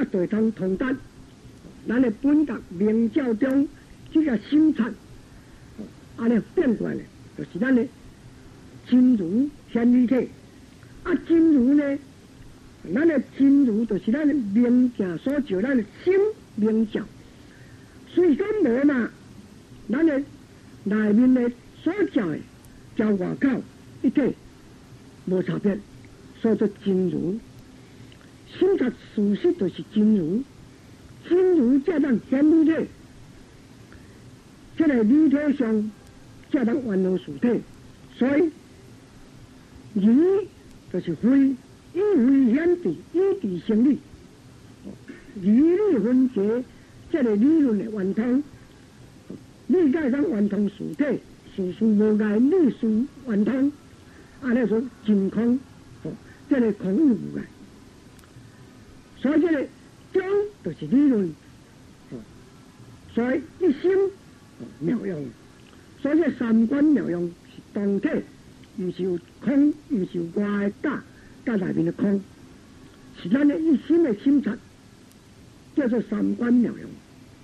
就通达咱的本格明教中这个心察，安尼变过来，就是咱的真如显理体。真如呢，咱的真如就是咱的明镜所照，咱的心明照。虽讲无嘛，咱的内面的所照的，照外口一体无差别，所以做真如。心察事实就是真如，真如才能显理体。这个理体上才能完成事体，所以理就是非，以非显地，以地成理。理理分解，这个理论的圆通，理解上圆通事体，事事无碍，理事圆通，安尼说真空，这个空与无碍。所以这个中就是理论，所以一心妙用，所以这三观妙用是同体，唔是有空，唔是有外的假，假内面的空，是咱的一心的心察，叫做三观妙用。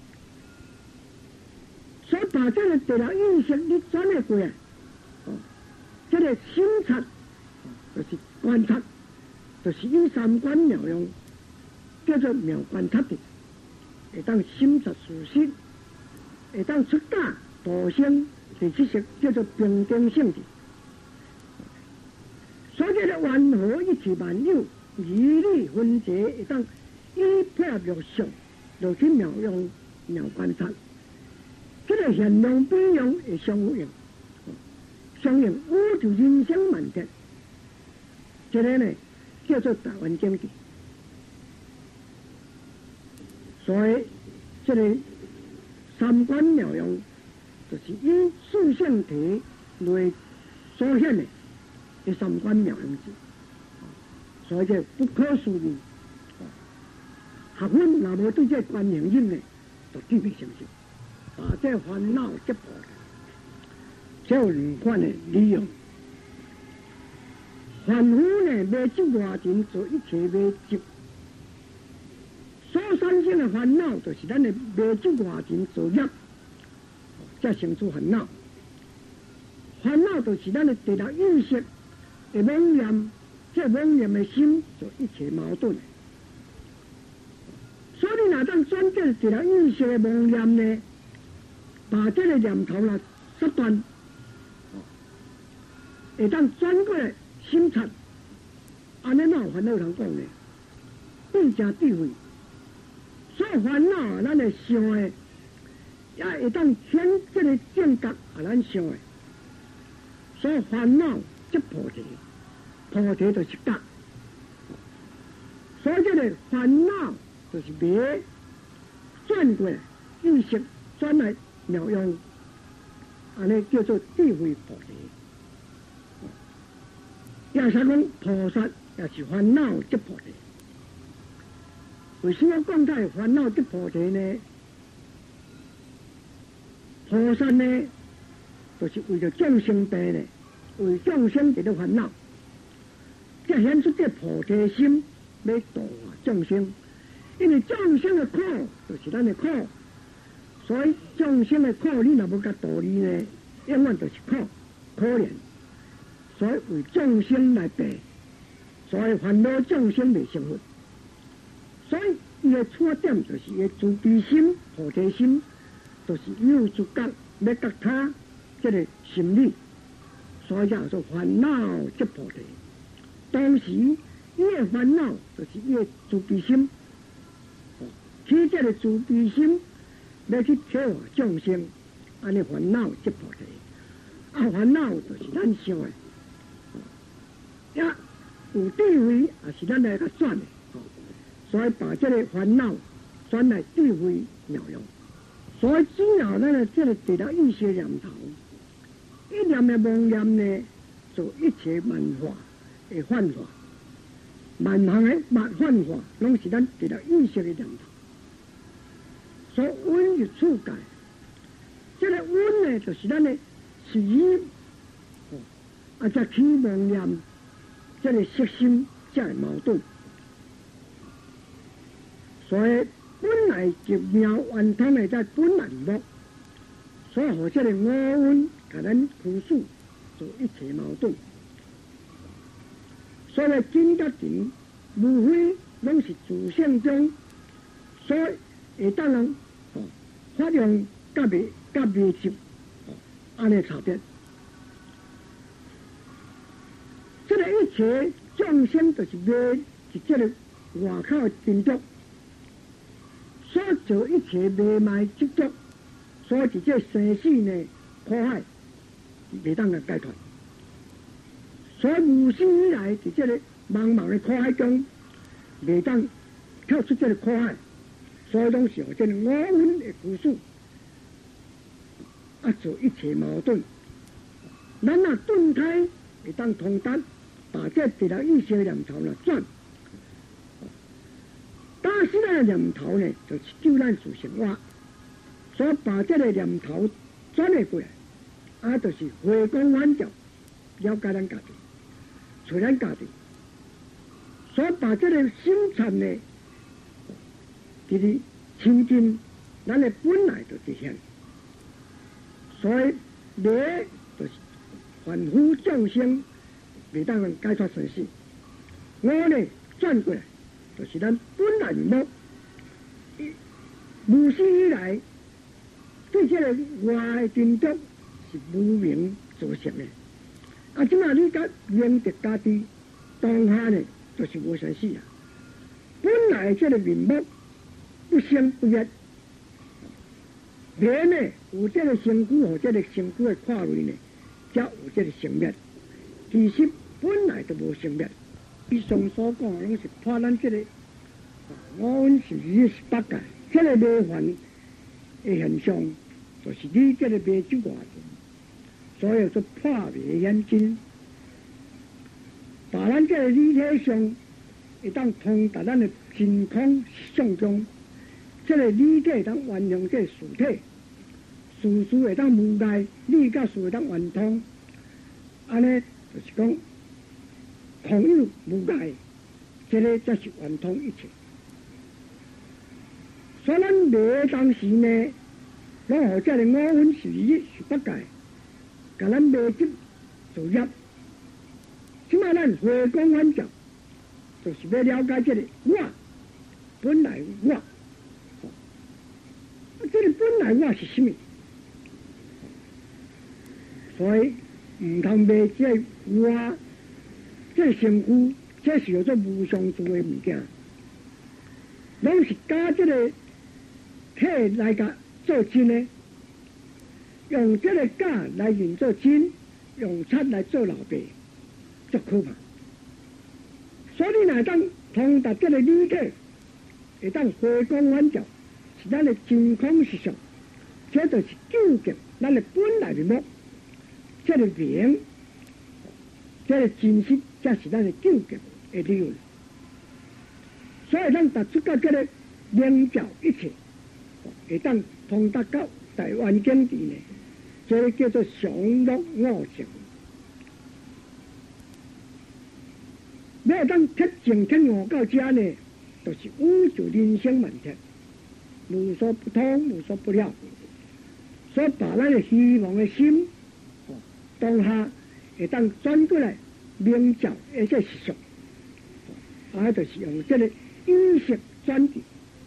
所以把这个第六意识你转了过来，这个心察就是观察，就是以三观妙用。叫做妙观察的，会当心察事实，会当出假度生第七识叫做平等性的。所以这个缘和一切万有，义理分解，会当依配合落实，落去妙用妙观察。这个现量比用会相应，相应宇宙人生万德。这个呢叫做大圆经的。所以，这个三观妙用，就是以四性体来所显的三观妙用之。所以这不可思议。学问若无对这观念性呢，就具备相信。把这烦恼击破，只有两款的利用。凡夫呢，未执外境，做一切未执。所产生的烦恼，就是咱的未执外境作业，才生出烦恼。烦恼就是咱的第六意识的妄念，这妄念的心就一切矛盾。所以你若当转这第六意识的妄念呢，把这个念头啦切断，会当转过来心察，安尼哪有烦恼通讲呢？变成智慧。所以烦恼咱会想的，也会当显这个正觉咱想的。所以烦恼即菩提，菩提就是觉。所以这个烦恼就是灭，转过来意识转来妙用，安尼叫做智慧菩提。也是讲菩萨也是烦恼即菩提。为什么讲他烦恼即菩提呢？菩萨呢，就是为了众生病呢，为众生伫咧烦恼，才显出这菩提心要度众生。因为众生的苦就是咱的苦，所以众生的苦你若要甲度理呢，永远就是苦可怜。所以为众生来病，所以烦恼众生未成佛。所以伊的出发点就是伊的慈悲心、菩提心，就是有自觉要觉他这个心理，所以叫做烦恼即菩提。同时，伊的烦恼就是伊的慈悲心，起这个慈悲心要去调和众生，安尼烦恼即菩提。烦恼就是咱想的，也有智慧也是咱来甲转的。所以把这个烦恼转来智慧妙用，所以只要咱的这个第六意识念头，一念的妄念呢，做一切万法的幻化，万行的万幻化，拢是咱第六意识的念头。所以温是处界，这个温呢，就是咱的起这起妄念，这个色心才会矛盾。 所以本来就妙圆通的在本来目，所以和这个五蕴给咱驱使做一切矛盾。所以真甲情，无非拢是自性中，所以会当人发扬甲未接，安尼差别。这个一切众生就是未是这个外口的定着，所做一切未卖执着，所以这生死呢苦海，未当个解脱。所以无始以来，在这个茫茫的苦海中，未当跳出这个苦海，所以拢是有这个五蕴的驱使，做一切矛盾。咱若顿开会当通达，把这第六意识的念头呢转，打死咱的念头呢，就是救咱自性化。所以把这个念头转了过来，就是回光返照，了解咱家己。找咱家己，所以把这个心禅呢，就是亲近咱的本来就实现。所以理就是凡夫众生未当人解脱生死，我呢转过来就是咱本来目，无始以来对这个外的定着是无明造成的。即马你甲明着家己当下呢，就是无生死啊。本来这个面目不生不灭，灭呢有这个身躯和这个身躯的跨类呢，才有这个生灭。其实本来就无生灭。以上所讲拢是破咱这个五蕴是18界，这个迷幻的现象，就是你这个迷之外。所以说破灭眼睛，把咱这个理体上会当通达咱的真空相中，这个理体当运用这个事体，事事会当无碍，理甲事会当圆通，安尼就是讲空有无碍，这个才是圆通一切。所以咱迷当时呢，拢和这个五蕴是18界。甲咱未执造业，即马咱回光返照，就是要了解这个我本来我，这个本来我是什么？所以唔通迷这个我，这身躯，这是叫做无常住的物件，拢是加这个体来甲做真的。用这个假来认做真，用贼来做老爸，足可怕。所以你若当通达这个理体，会当回光返照，是咱的真空实相，这就是究竟咱的本来面目。这个名，这个真实，才是咱的究竟的理论。所以咱达出到这个明照一切，会当通达到台湾境地呢。这个叫做常乐我性，要当铁正铁悟到这呢，就是宇宙人生问题，无所不通，无所不了。所以把咱的希望的心，当下会当转过来明照，而且实相，就是用这个意识转移，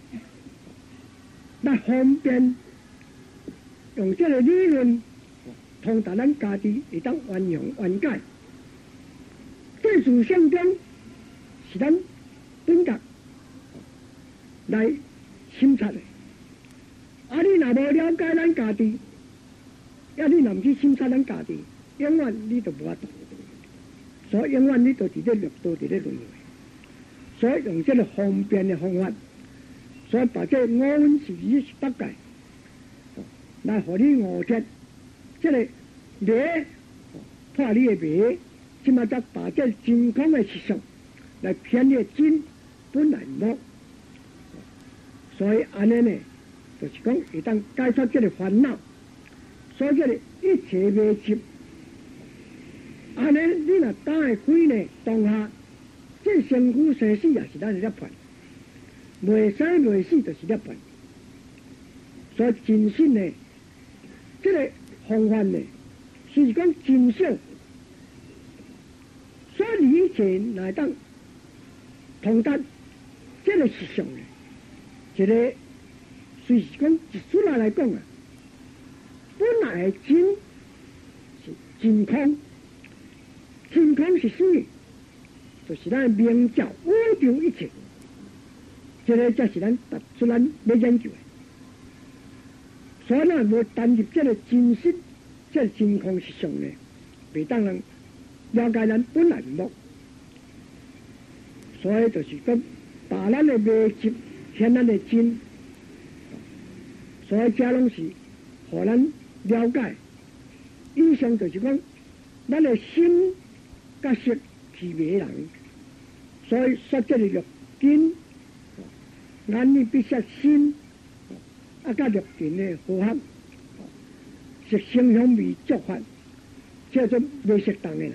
来方便用这个理论。通达咱家己会当圆融圆解，这自性中是咱本觉来审查的。你若无了解咱家己，你若唔去审查咱家己，永远你就无法度。所以永远你就伫咧六道，伫咧轮回。所以用这个方便的方法，所以把这五蕴是18界来互你悟彻。这个迷破你的迷，即马则把这真空的实相来偏离真本来无，所以安尼呢，就是讲会当解脱这个烦恼，所以这个一切未执，安尼你若打会开呢，当下这身躯生死也是咱的一盘， 未生未死就是涅槃。所以真心呢，这个方法呢，是讲真相，所以以前来当通达，这个是上呢，一个随是讲一出来讲啊，本来真是真空，真空是什么？就是咱明照宇宙一切，这个才是咱达出咱要研究的。所以咱无单入这个真实、这个真空实相呢，袂当人了解咱本来面目。所以就是讲，把咱的未及显咱的真，所以这拢是互咱了解。以上就是讲，咱的心甲色区别人，所以说这个六根，眼耳鼻舌身。甲六根的和合，是声香味触法，叫做未适当的啦。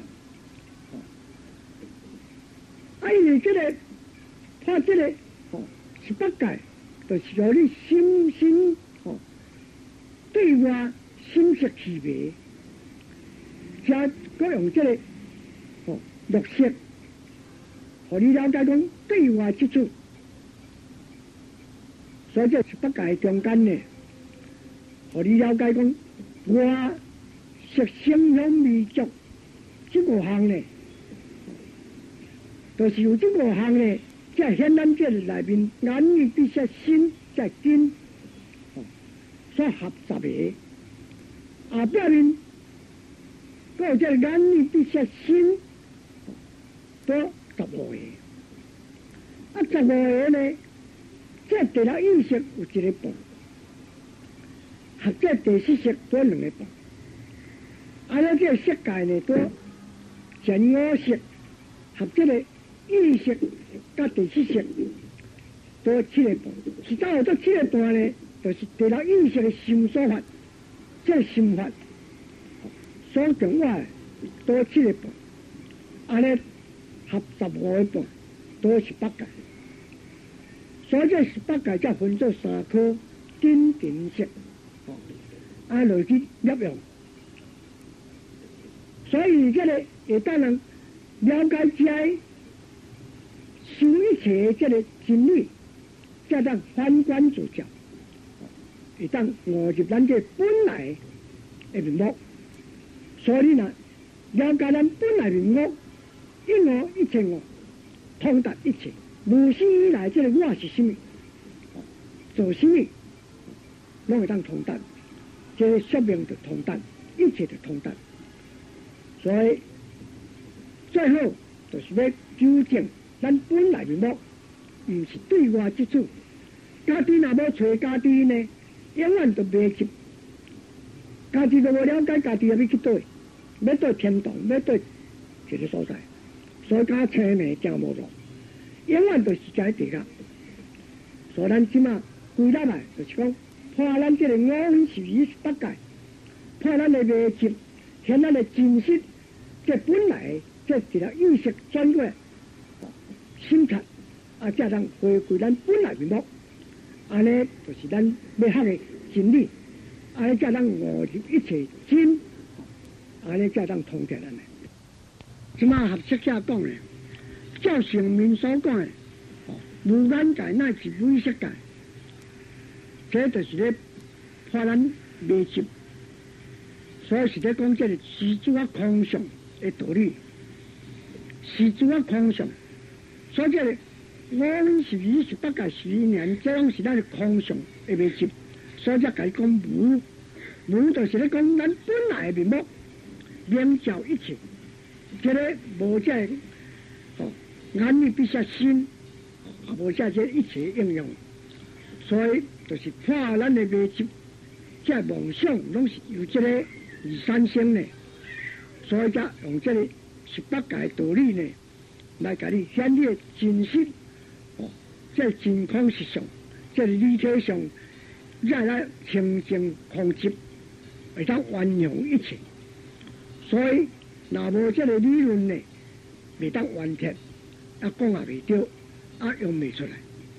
因为这个，他这个18界，就是由你心对外心识区别，加各用这个六识，互你了解讲对外之处。所以这18界中间呢，互你了解讲，我色声香味触这5项呢，就是有这5项呢，才显咱这内面眼耳鼻舌身在根所合10个，下表面还有这眼耳鼻舌身都15个，15个呢。这第六意识有一个半，合这第4识多2个半，尼这色界呢多前5识，合这个意识甲第4识多7个半，其他有这7个半呢，就是第六意识的心所法，这心法所讲话多7个半，尼合15个半，多18界。所以这18界才分作3科根尘色，落去业用。所以这个会当人了解这修一切这个真理，才当反观自照，会当误入咱这本来的面目。所以呢，了解咱本来面目，一我一切我，通达一切。无始以来，这个我是什么？做什么？拢会当通达，这个说明就通达，一切就通达。所以最后就是要纠正咱本来面目，唔是对外之处。家己若要找家己呢，永远都袂及。家己都无了解家己要去对，要对天堂，要对一个所在，所以家车呢真无路。永远都是在地下，所以咱即马归纳来，就是讲破咱这个5分12 18界，破咱的未及，显咱的真实，这本来这一个意识转过心察，才能回归咱本来面目。安尼就是咱要学的真理，安尼才能误入一切真，安尼才能通达咱的。即马合适者讲呢。照上面所讲的，无眼界乃至微色界，这就是咧破咱未及，所以是咧讲这个实主啊空相的道理，实主啊空相，所以这个5分12 18界12年，这拢是咱的空相的未及，所以才甲伊讲无，无就是咧讲咱本来的面目，明照一切，这个无这眼耳鼻舌身，无下这一切应用，所以就是破咱的未及，这梦想拢是由这个23生呢，所以才用这个18界道理呢，来甲你显你的真实，这真空实相，这理体上，再来清净空寂，会当圆融一切。所以若无这个理论呢，未当完全。讲也未对，用未出来，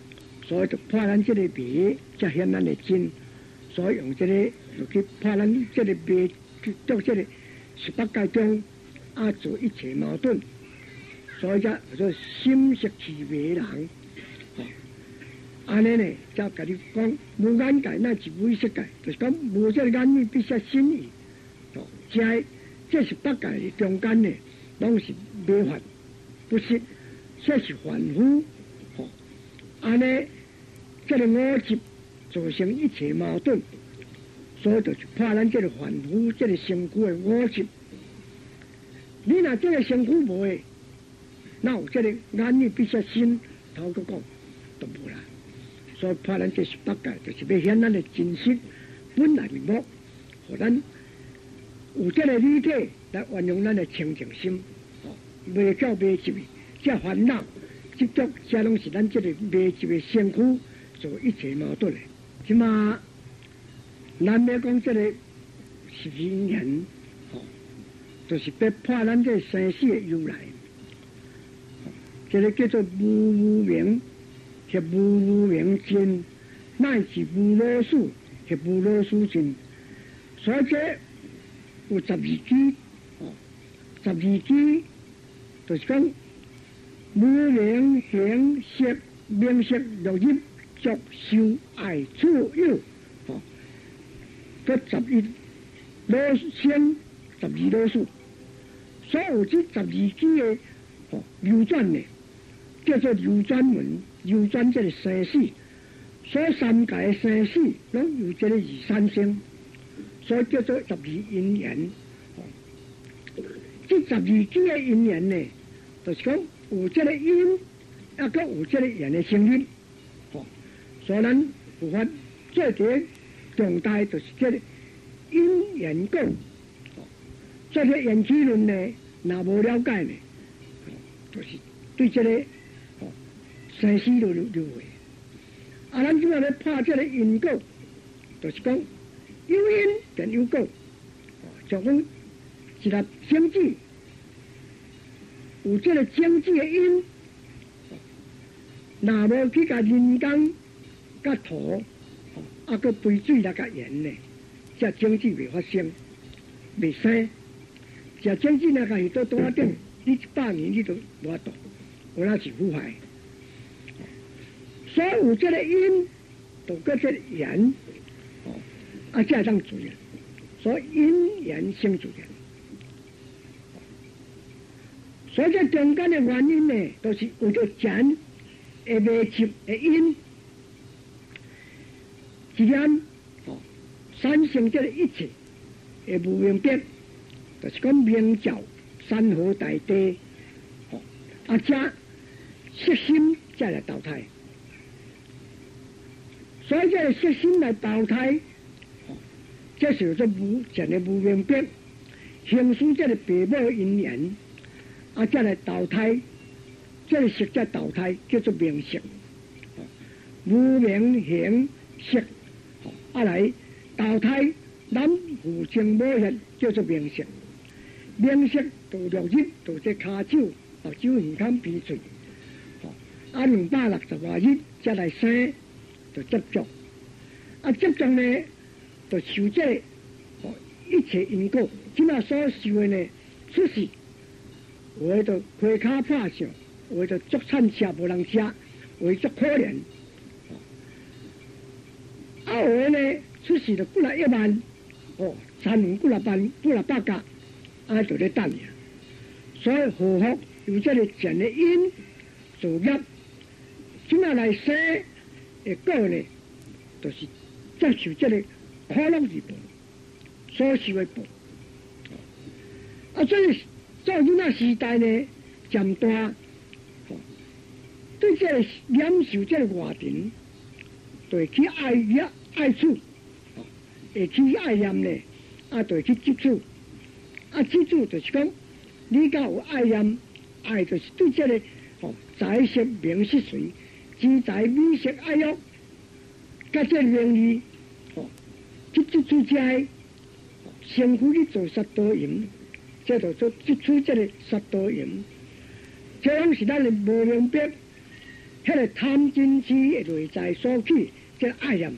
所以就破咱这个迷，才显咱的真。所以用这个就去破咱这个迷，去做这个18界中做一切矛盾。所以才叫做心识其迷人。安尼呢，才甲你讲无眼界，那是无意识界，就是讲无这个眼耳鼻舌身意。这18界中间呢，拢是迷幻不实，这是凡夫。安尼，这个五执造成一切矛盾，所以就是怕咱这个凡夫，这个身躯的五执。你若这个身躯无诶，那有这个眼耳鼻舌身，头个讲都无啦。所以怕咱这18界，就是要显咱的真实本来面目，互咱有这个理体来运用咱的清净心，袂叫迷执的，这烦恼执着，这拢是咱这个迷执的身躯做一切矛盾的。即嘛，咱要讲这个是因缘，就是要破咱这生死的由来。这个叫做无明，是无明尽，乃至无老死，是无老死尽。所以这有12支，12支就是讲无明行识名色六入作受爱处有，这11老生12老死，所有这12支的流转呢，叫做流转门，流转这个生死，所以三界的生死拢有这个23生。所以叫做12因缘，这12支的因缘呢，就是讲有这个因，也个有这个缘的成因，所以咱有法做这重大就是这个因缘果，这个缘起论呢，若无了解呢，就是对这个生死都流会。咱主要咧破这个因果，就是讲。有因便有果，就讲一粒种子，有这个种子的因，若无去甲人工、甲土，个肥水来甲盐呢，这种子未发生，未生。这种子若甲是倒啊顶，你100年你都无法度，有那是腐败。所以有这个因，就搁这个缘。才当自然，所以因缘生自然。所以这中间的原因呢，都是为了钱的迷执的因，自然产生这个一切的无明变，就是讲明照山河大地，这色心才来投胎。所以这个色心来投胎。这是做无前的无明变，形成这个父母因缘，再来投胎，这个色在投胎叫做名色，无明形色，来投胎，男父精母血叫做名色，名色到6日到这骹手、目睭、耳孔、鼻嘴，260多日才来生，就执着，执着呢。就受这个一切因果，今仔所受的呢，出世为着开骹拍相，为着足产吃无人吃，为着可怜。有的呢，出世就几来1万，3年几来万，几来百家，就咧等呀。所以祸福有这个前的因造业，今仔来生的果呢，就是接受这个。可能是报，所受的报。所以做囡仔时代呢，渐大，对这个忍受这个外尘，就会去爱处，会去爱念呢，就会去接触，接触就是讲，你甲有爱念，爱就是对这个财色名色随，钱财美色爱欲，甲这名利。接触这身躯去做杀盗淫，这就做接触这个杀盗淫，这拢是咱的无明变迄个贪嗔痴内在所起，这爱念，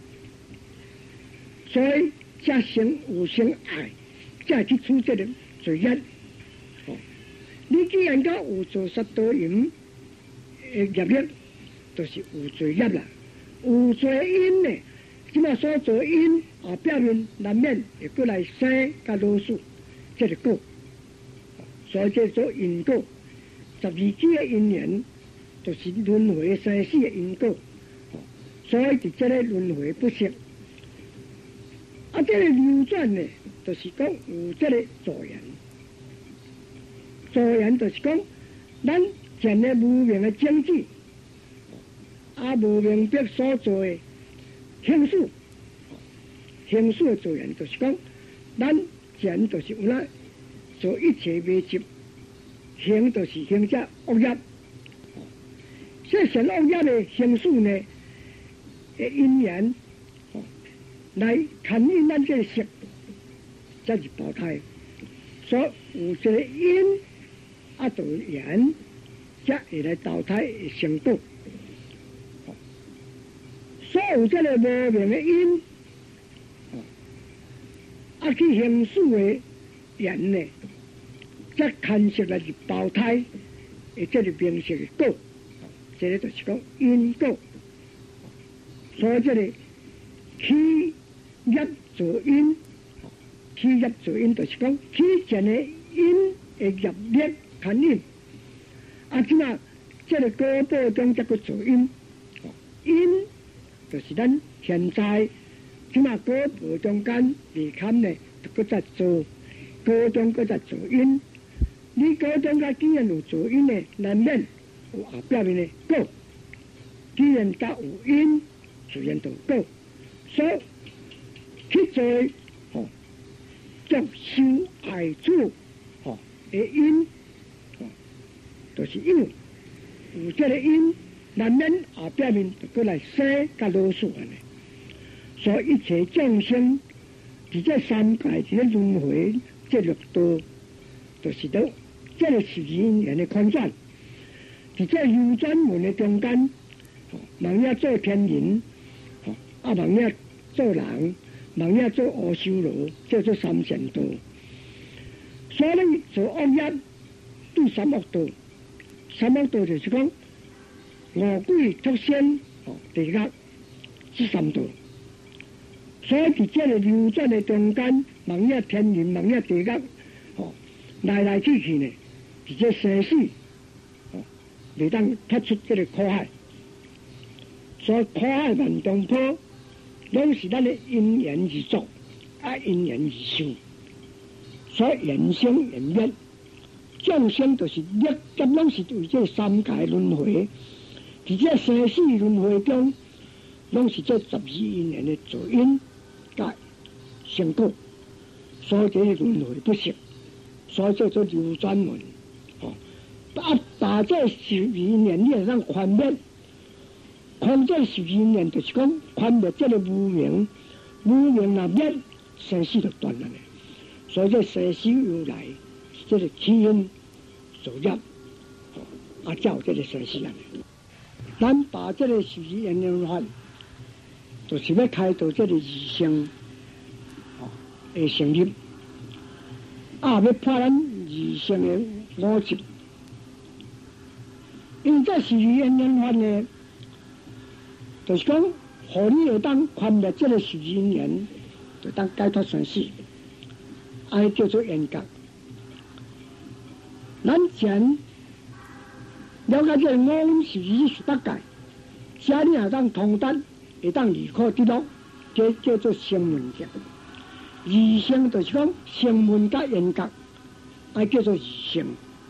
所以才有生爱，才去处这个罪业。你既然讲有做杀盗淫的业力，就是有罪业啦。有罪因呢，即马所做因表面难免会过来生甲老鼠，这个果，所以叫做因果。12支的因缘，就是轮回生死的因果。所以伫这个轮回不息。这个流转呢，就是讲有这个助缘。助缘就是讲，咱前的无明的经济，无明白所做的形式，形式的助缘就是讲，咱前就是有那做一切未执，行就是行这恶业，这善恶业的形式呢，的因缘，来牵引咱这个色，才是胞胎，所以有这个因。就缘，才会来投胎的成果。所有这个无明的因，去形式的缘呢，才牵涉来是胞胎的这个名色的果。这个就是讲因果。所以这个起业作因，起业作因就是讲起前的因的业力。牵引，即嘛，这个果报中才个做因，因就是咱现在，即嘛果报中间离坎呢，就搁再做，果中搁再做因。你果中间既然有做因呢，难免有后表面的果。既然甲有因，自然就有果。所以去做，作修爱主，的因。就是因为有这个因，难免后表面就过来生甲老鼠安尼。所以一切众生，伫这三界，伫这轮回这六道，就是到这个12因缘的空转，伫这流转门的中间，人也做天人，人也做人，人也做阿修罗，叫做三善道。所以做恶业对三恶道。三恶道就是讲五鬼畜生地狱这三道，所以伫这个流转的中间，人也天人，人也地狱，来来去去呢，伫这生死，来当脱出这个苦海。所以苦海万中坡，拢是咱的因缘而作，因缘而受，所以缘生缘灭。众生就是业，咁拢是为这三界轮回，伫这生死轮回中，拢是这12因缘的作因甲成果，所以这个轮回不息，所以叫做流转门。把这12因缘你会当宽灭，宽这12因缘就是讲宽灭这个无明，无明若灭，生死就断了呢。所以这生死由来。这个起因所业，才有这个生死啊！咱把这个12因缘法，就是要开导这个异性，的成立，要破咱异性的逻辑。因为这12因缘法呢，就是讲，互你会当宽灭这个12因缘，就当解脱生死，叫做缘觉。咱前了解这个5蕴12界，遮你也当通达，会当离苦得乐，这叫做声闻觉。异性就是讲声闻甲缘觉，叫做异性。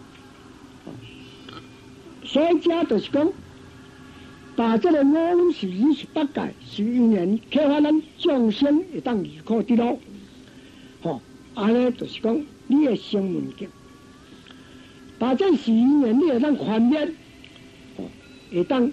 所以这就是讲，把这个5蕴12界12因缘启发咱众生会当离苦得乐，安尼就是讲你的声闻觉。把这12因缘你会当宽灭，会当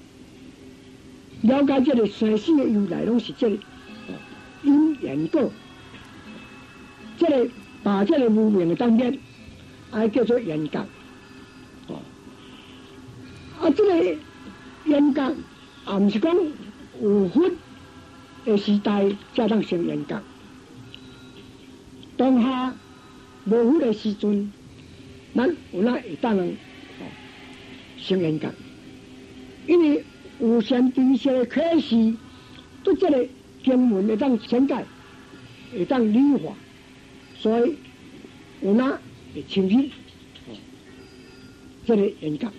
了解这个生死的由来，拢是这个因缘果。这个把这个无明的当灭，叫做缘觉。这个严格，也毋是讲有佛的时代才当成严格。当下无佛的时阵，咱有哪会当成严格？因为有先知识的启示，对这个经文会当显解，会当理化，所以有哪会清晰这个严格。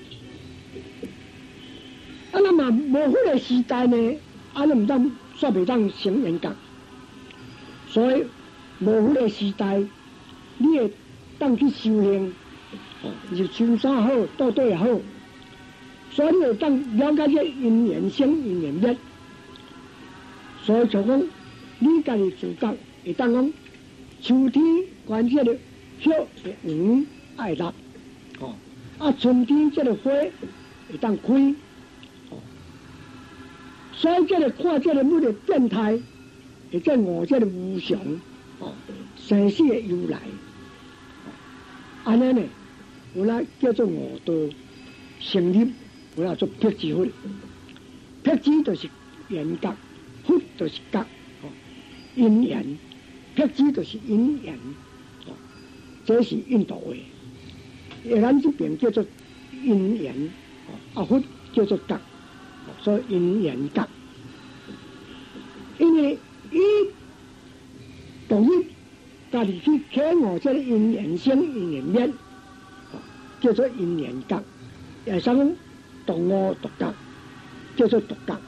那么无佛的时代呢，咱唔当煞袂当成严格，所以无佛的时代，你会当去修行，就修山好，倒对也好，所以你会当了解这因缘生、因缘灭。所以就讲，你家己自觉会当讲，秋天关这个叶会黄爱落，春天这个花会当开。所以这个看这个物的变态，会在我这个无常，生死的由来，安尼呢，有那叫做五道成立，有那做辟支佛，辟支就是缘觉，佛就是觉，因缘，辟支就是因缘，这是印度话，咱这边叫做因缘，佛叫做觉。所以因缘觉，因为伊同意家己去启悟这个因缘生、因缘灭，叫做因缘觉，也是讲同我独觉，叫做独觉。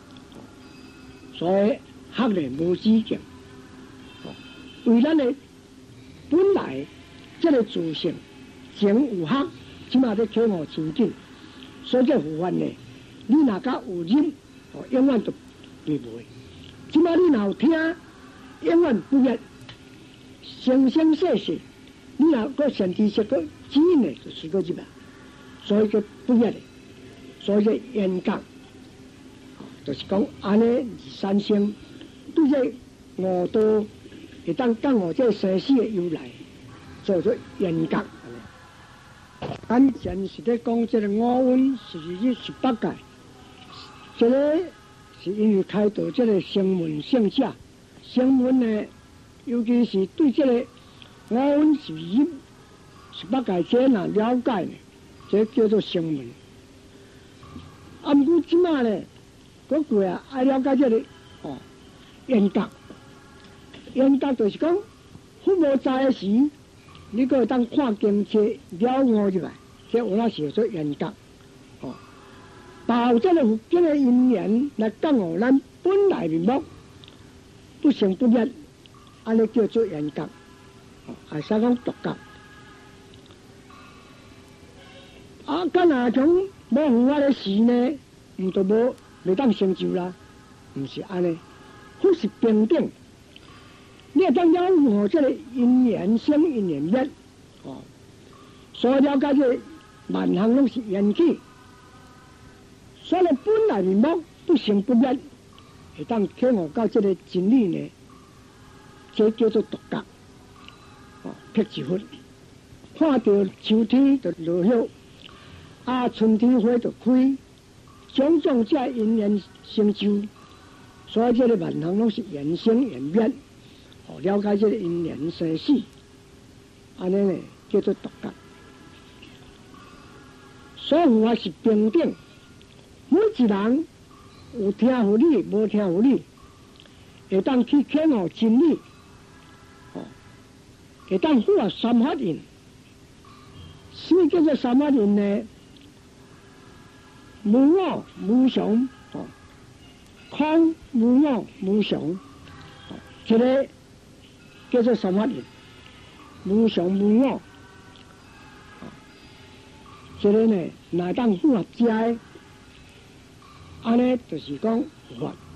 所以学咧无止境，为咱的本来这个自性前有学，即马在启悟清净，所以这佛法呢。你若甲有忍，永远都袂袂。即摆你若有听，永远不灭。生生世世，你若个善知识个指引的，就是个入来，所以叫不灭的，所以叫缘觉。就是讲安尼二三生，对这五道会当讲我这生死的由来，做做缘觉。咱前是咧讲这个五蕴41界。这个是因为开导这个声闻圣者，声闻呢，尤其是对这个五蕴18界这若了解呢，这叫做声闻。不过即马呢，嗰句爱了解这个缘觉，缘觉就是讲，佛无在的时，你可以当看经册了悟入来，这有那是做缘觉。把这个因缘来讲哦，咱本来面目不生不灭，安尼叫做缘觉，还是讲独觉。干那种无佛法的时呢，唔就袂当成就啦，唔是安尼，佛是平等，你会当了悟这个因缘生、因缘灭，所以了解这万行拢是缘起。所以本来面目不生不灭，会当启悟到这个真理呢，这叫做独觉，辟支佛。看到秋天就落叶，春天花就开，种种这因缘成就，所以这个万行拢是缘生缘灭，了解这个因缘生死，安尼呢叫做独觉。所以佛法是平等。每一人有听有理，无听有理，会当去启悟真理，会当获三法印。什么叫做三法印呢？无我无常，空无我无常，这个叫做三法印。无常无我，这个呢，乃当符合这个。安尼就是讲佛法。